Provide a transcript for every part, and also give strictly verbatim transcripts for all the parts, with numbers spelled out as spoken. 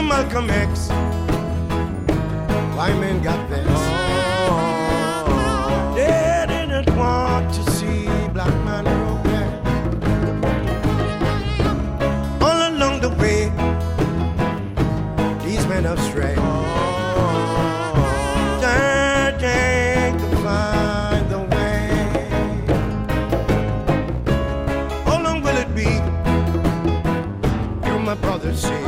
Malcolm X. Why men got vexed? Oh, they didn't want to see black man progress. All along the way, these men have strayed. Searching to find the way. How long will it be? You, my brother, see.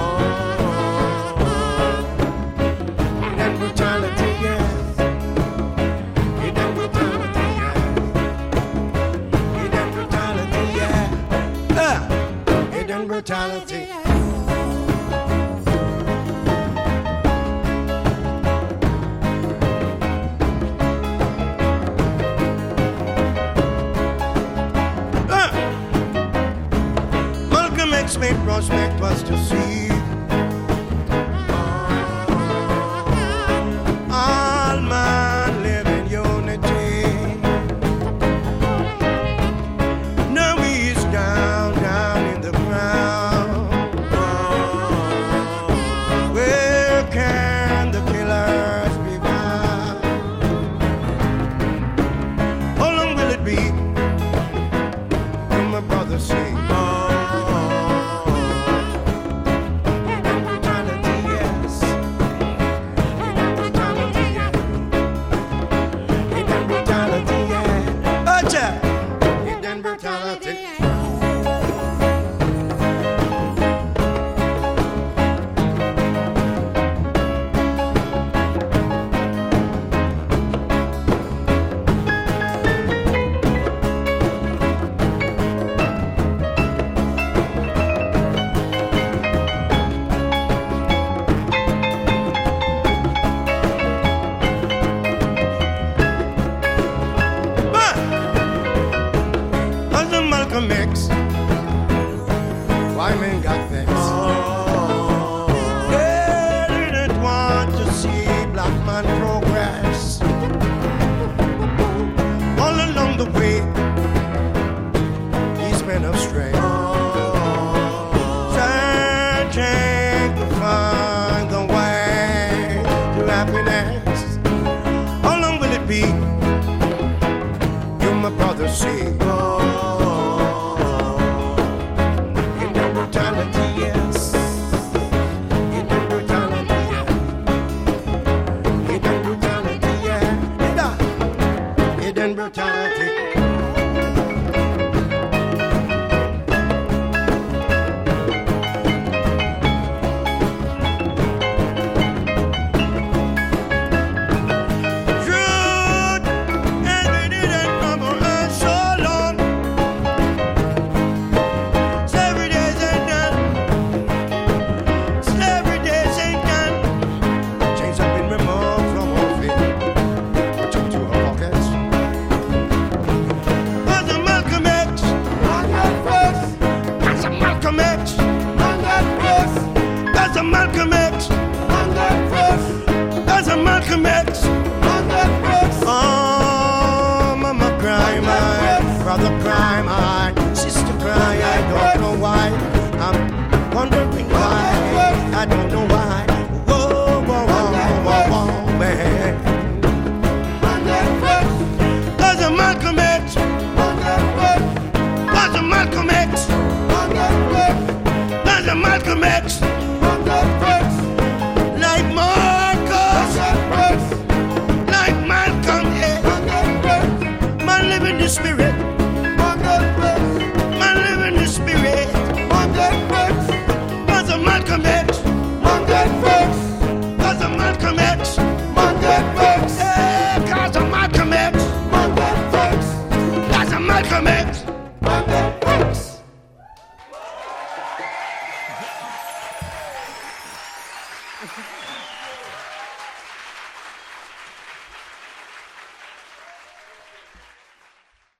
Brutality. Uh, Malcolm X made prospect was to see all man live in unity. Now he's down, down in the Malcolm X. Why men got vexed? Oh, they didn't want to see black man progress. All along the way, these men have strayed. Searching to find the way to happiness. How long will it be? You, my brother, see. Brutality. Truth, and we didn't come around so long. Slavery days ain't done. Slavery days ain't done. Chains have been removed from our feet. Took to our pockets. Malcolm X. That's a Malcolm X. That's a Malcolm X. Oh, mama cry, my brother cry, my sister cry. I don't know why. I'm wondering why. I don't know why. Whoa, whoa, whoa, whoa, whoa, man. That's a Malcolm X. That's a Malcolm X. That's a Malcolm X. Like Marcus, like Malcolm X. Man live in the spirit. Man live in the spirit. That's a Malcolm X. That's a Malcolm X. Hey, cause a Malcolm X. That's a Malcolm X.